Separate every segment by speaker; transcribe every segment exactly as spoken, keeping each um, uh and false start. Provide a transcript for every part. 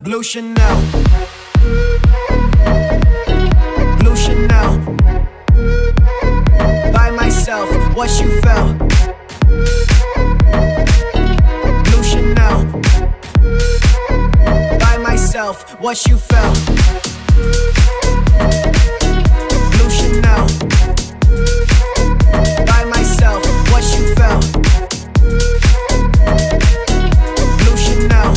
Speaker 1: Blue Chanel, Blue Chanel. By myself, what you felt. Blue Chanel. By myself, what you felt. Blue Chanel. By myself, what you felt. Blue Chanel.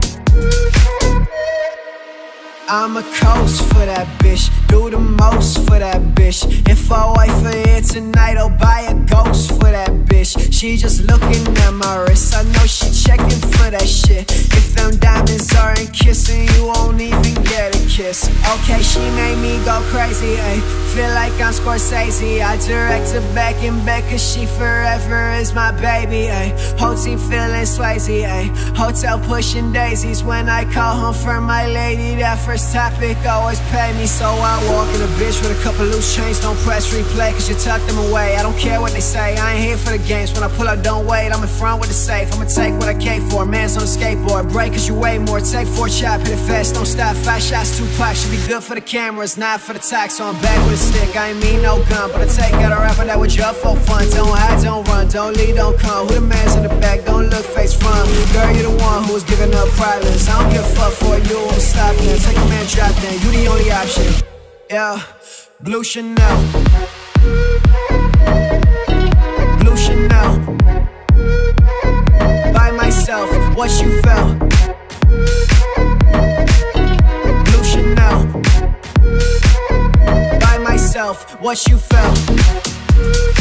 Speaker 1: I'ma coast for that bitch, do the most for that bitch. If I wait for it tonight, I'll buy a ghost for that bitch. She just looking at my wrist, I know she checking for that shit. If them diamonds aren't kissing, you won't even get a kiss. Okay, she made me go crazy, ayy. Feel like I'm Scorsese, I direct her back and back, cause she forever is my baby, ayy. Whole team feeling Swayze, ayy. Hotel pushing daisies when I call home for my lady. That first topic always pay me, so I walk in a bitch with a couple loose chains. Don't press replay, cause you tuck them away. I don't care what they say, I ain't here for the games. When I pull up, don't wait, I'm in front with the safe. I'ma take what I came for, man's on a skateboard. Break cause you weigh more, take four chop, hit it fast, don't stop. Five shots, two packs, should be good for the cameras, not for the tax. So I'm back with a stick, I ain't mean no gun, but I take out a rapper that was up for fun. Don't hide, don't run, don't lead, don't come. Who the man's in the back, don't look face front. Girl, you the one who was giving up privates. I don't give a fuck for you, I'm stopping it. Take a man, drop that, you the only option. Yeah, Blue Chanel, Blue Chanel. By myself, what you felt. Blue Chanel. By myself, what you felt.